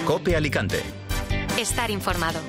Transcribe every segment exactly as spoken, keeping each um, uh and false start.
COPE Alicante. Estar informado.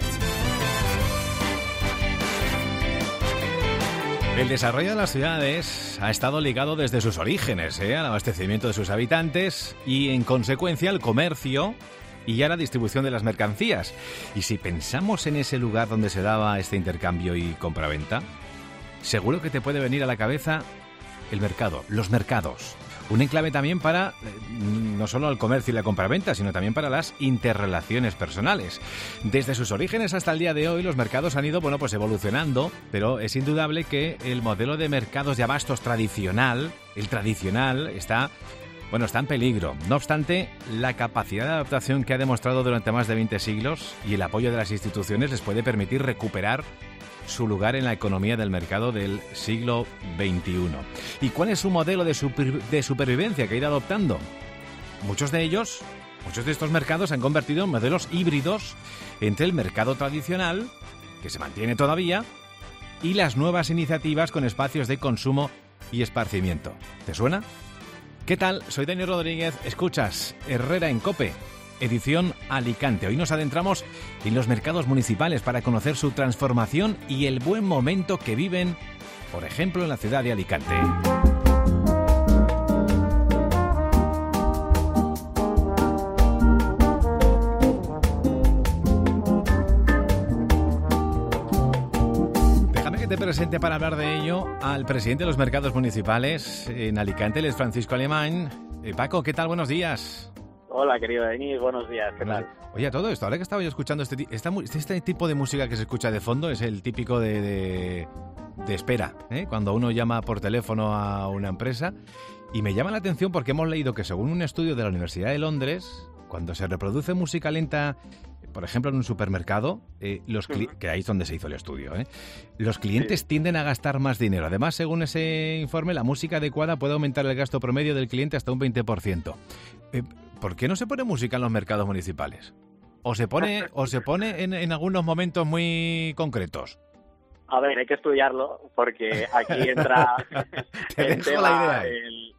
El desarrollo de las ciudades ha estado ligado desde sus orígenes, ¿eh? al abastecimiento de sus habitantes y, en consecuencia, al comercio y a la distribución de las mercancías. Y si pensamos en ese lugar donde se daba este intercambio y compraventa, seguro que te puede venir a la cabeza el mercado, los mercados. Un enclave también para, no solo el comercio y la compraventa, sino también para las interrelaciones personales. Desde sus orígenes hasta el día de hoy, los mercados han ido, bueno, pues evolucionando, pero es indudable que el modelo de mercados de abastos tradicional, el tradicional, está, bueno, está en peligro. No obstante, la capacidad de adaptación que ha demostrado durante más de veinte siglos y el apoyo de las instituciones les puede permitir recuperar su lugar en la economía del mercado del siglo veintiuno. ¿Y cuál es su modelo de, super, de supervivencia que ha ido adoptando? Muchos de ellos, muchos de estos mercados se han convertido en modelos híbridos entre el mercado tradicional, que se mantiene todavía, y las nuevas iniciativas con espacios de consumo y esparcimiento. ¿Te suena? ¿Qué tal? Soy Daniel Rodríguez, escuchas Herrera en COPE, edición Alicante. Hoy nos adentramos en los mercados municipales para conocer su transformación y el buen momento que viven, por ejemplo, en la ciudad de Alicante. Déjame que te presente para hablar de ello al presidente de los mercados municipales en Alicante, él es Francisco Alemán. Eh, Paco, ¿qué tal? Buenos días. Hola, querido Denis, buenos días, ¿qué tal? Oye, a todo esto, ahora que estaba yo escuchando este, esta, este tipo de música que se escucha de fondo, es el típico de, de, de espera, ¿eh? Cuando uno llama por teléfono a una empresa, y me llama la atención porque hemos leído que según un estudio de la Universidad de Londres, cuando se reproduce música lenta, por ejemplo en un supermercado, eh, los cli- que ahí es donde se hizo el estudio, ¿eh? los clientes sí. tienden a gastar más dinero. Además, según ese informe, la música adecuada puede aumentar el gasto promedio del cliente hasta un veinte por ciento. Eh, ¿Por qué no se pone música en los mercados municipales? ¿O se pone o se pone en, en algunos momentos muy concretos? A ver, hay que estudiarlo porque aquí entra el tema, la idea. El,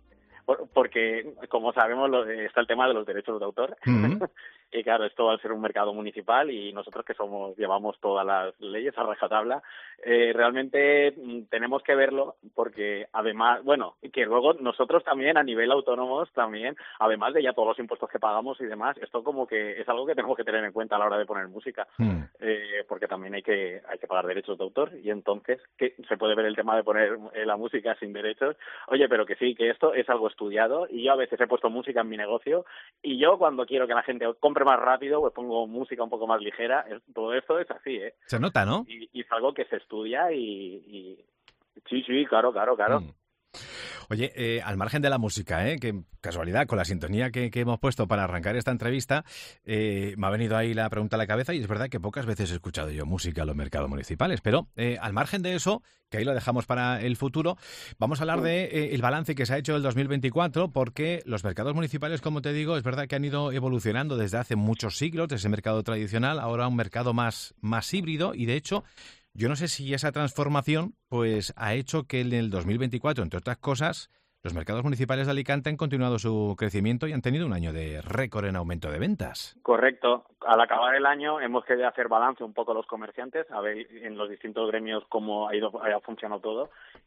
porque, como sabemos, lo, está el tema de los derechos de autor. Uh-huh. Y claro, esto va a ser un mercado municipal y nosotros que somos llevamos todas las leyes a rajatabla, eh, realmente tenemos que verlo porque además, bueno, que luego nosotros también a nivel autónomos también, además de ya todos los impuestos que pagamos y demás, esto como que es algo que tenemos que tener en cuenta a la hora de poner música, mm. eh, porque también hay que hay que pagar derechos de autor y entonces que se puede ver el tema de poner eh, la música sin derechos. Oye, pero que sí, que esto es algo estudiado y yo a veces he puesto música en mi negocio y yo cuando quiero que la gente compre más rápido, pues pongo música un poco más ligera. Todo esto es así, ¿eh? Se nota, ¿no? Y, y es algo que se estudia y... y... Sí, sí, claro, claro, claro. Mm. Oye, eh, al margen de la música, ¿eh? Que casualidad, con la sintonía que, que hemos puesto para arrancar esta entrevista, eh, me ha venido ahí la pregunta a la cabeza y es verdad que pocas veces he escuchado yo música en los mercados municipales, pero eh, al margen de eso, que ahí lo dejamos para el futuro, vamos a hablar de eh, el balance que se ha hecho del dos mil veinticuatro, porque los mercados municipales, como te digo, es verdad que han ido evolucionando desde hace muchos siglos, desde ese mercado tradicional, ahora un mercado más, más híbrido y, de hecho, yo no sé si esa transformación pues ha hecho que en el dos mil veinticuatro, entre otras cosas, los mercados municipales de Alicante han continuado su crecimiento y han tenido un año de récord en aumento de ventas. Correcto. Al acabar el año hemos querido hacer balance un poco los comerciantes, a ver en los distintos gremios cómo ha ido ha funcionado todo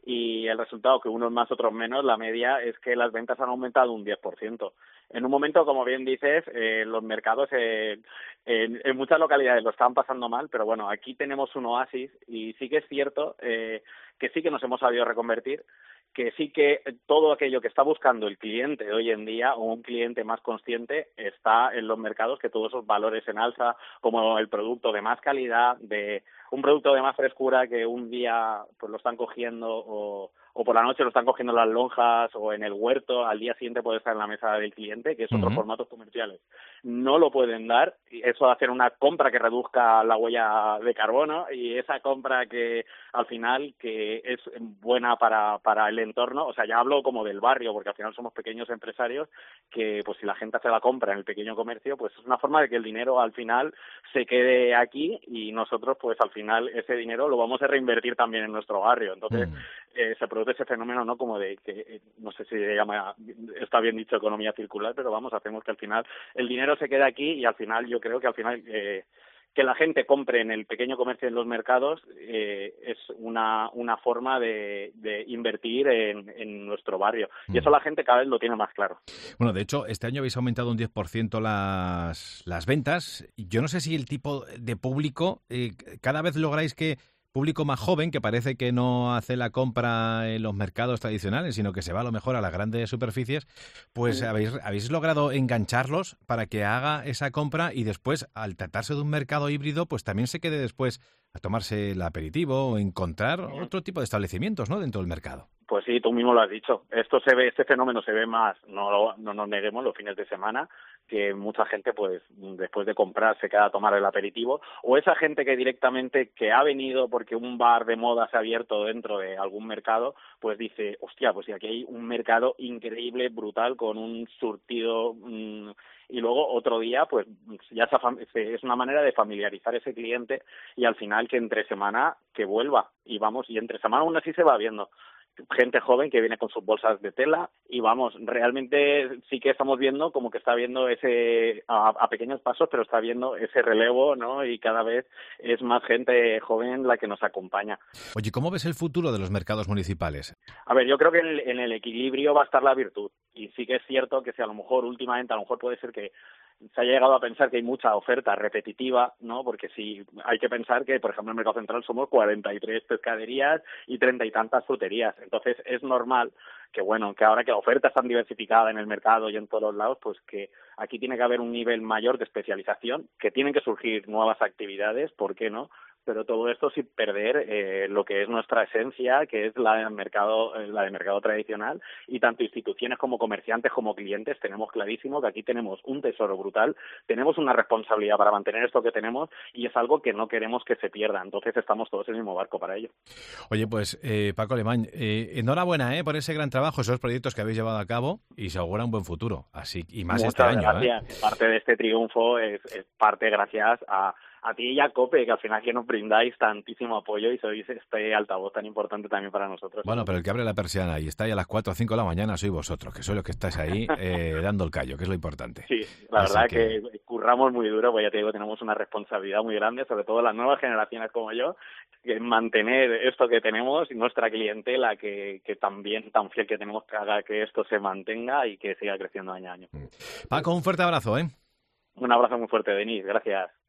y el resultado, que unos más, otros menos, la media es que las ventas han aumentado un diez por ciento. En un momento, como bien dices, eh, los mercados eh, en, en muchas localidades lo están pasando mal, pero bueno, aquí tenemos un oasis y sí que es cierto eh, que sí que nos hemos sabido reconvertir, que sí que todo aquello que está buscando el cliente de hoy en día o un cliente más consciente está en los mercados, que todos esos valores en alza, como el producto de más calidad, de un producto de más frescura que un día pues lo están cogiendo o, o por la noche lo están cogiendo en las lonjas o en el huerto, al día siguiente puede estar en la mesa del cliente, que es otros uh-huh. formatos comerciales. No lo pueden dar, y eso de hacer una compra que reduzca la huella de carbono y esa compra que al final que es buena para, para el entorno, o sea, ya hablo como del barrio, porque al final somos pequeños empresarios que pues si la gente hace la compra en el pequeño comercio, pues es una forma de que el dinero al final se quede aquí y nosotros pues al final ese dinero lo vamos a reinvertir también en nuestro barrio. Entonces, mm. eh, se produce ese fenómeno, ¿no? Como de que, eh, no sé si se llama, está bien dicho economía circular, pero vamos, hacemos que al final el dinero se quede aquí y al final yo creo que al final eh, que la gente compre en el pequeño comercio en los mercados eh, es una una forma de, de invertir en, en nuestro barrio. Y eso la gente cada vez lo tiene más claro. Bueno, de hecho, este año habéis aumentado un diez por ciento las, las ventas. Yo no sé si el tipo de público, eh, cada vez lográis que público más joven, que parece que no hace la compra en los mercados tradicionales, sino que se va a lo mejor a las grandes superficies, pues Sí. habéis, habéis logrado engancharlos para que haga esa compra y después, al tratarse de un mercado híbrido, pues también se quede después a tomarse el aperitivo o encontrar otro tipo de establecimientos, ¿no?, dentro del mercado. Pues sí, tú mismo lo has dicho. Esto se ve, este fenómeno se ve más, no, lo- no nos neguemos, los fines de semana, que mucha gente, pues, después de comprar se queda a tomar el aperitivo, o esa gente que directamente, que ha venido porque un bar de moda se ha abierto dentro de algún mercado, pues dice, hostia, pues si aquí hay un mercado increíble, brutal, con un surtido, mmm, y luego otro día, pues, ya se, fam- se- es una manera de familiarizar ese cliente y al final que entre semana que vuelva, y vamos, y entre semana aún así se va viendo gente joven que viene con sus bolsas de tela y vamos, realmente sí que estamos viendo como que está viendo ese, a, a pequeños pasos, pero está viendo ese relevo, ¿no? Y cada vez es más gente joven la que nos acompaña. Oye, ¿cómo ves el futuro de los mercados municipales? A ver, yo creo que en el, en el equilibrio va a estar la virtud. Y sí que es cierto que si a lo mejor últimamente, a lo mejor puede ser que se haya llegado a pensar que hay mucha oferta repetitiva, ¿no? Porque sí, hay que pensar que, por ejemplo, en el Mercado Central somos cuarenta y tres pescaderías y treinta y tantas fruterías. Entonces, es normal que, bueno, que ahora que la oferta es tan diversificada en el mercado y en todos los lados, pues que aquí tiene que haber un nivel mayor de especialización, que tienen que surgir nuevas actividades, ¿por qué no? Pero todo esto sin perder eh, lo que es nuestra esencia, que es la del mercado, la del mercado tradicional, y tanto instituciones como comerciantes como clientes tenemos clarísimo que aquí tenemos un tesoro brutal, tenemos una responsabilidad para mantener esto que tenemos y es algo que no queremos que se pierda. Entonces estamos todos en el mismo barco para ello. Oye, pues eh, Paco Alemán, eh, enhorabuena eh, por ese gran trabajo, esos proyectos que habéis llevado a cabo y se augura un buen futuro. Así y más este Muchas año. gracias. ¿eh? Parte de este triunfo es, es parte gracias a a ti y a COPE, que al final que nos brindáis tantísimo apoyo y sois este altavoz tan importante también para nosotros. Bueno, pero el que abre la persiana y está ahí a las cuatro o cinco de la mañana sois vosotros, que sois los que estáis ahí eh, dando el callo, que es lo importante. Sí, la Así verdad que... que curramos muy duro, pues ya te digo, tenemos una responsabilidad muy grande, sobre todo las nuevas generaciones como yo, que mantener esto que tenemos y nuestra clientela que, que también tan fiel que tenemos que haga que esto se mantenga y que siga creciendo año a año. Paco, un fuerte abrazo, ¿eh? Un abrazo muy fuerte, Denis, gracias.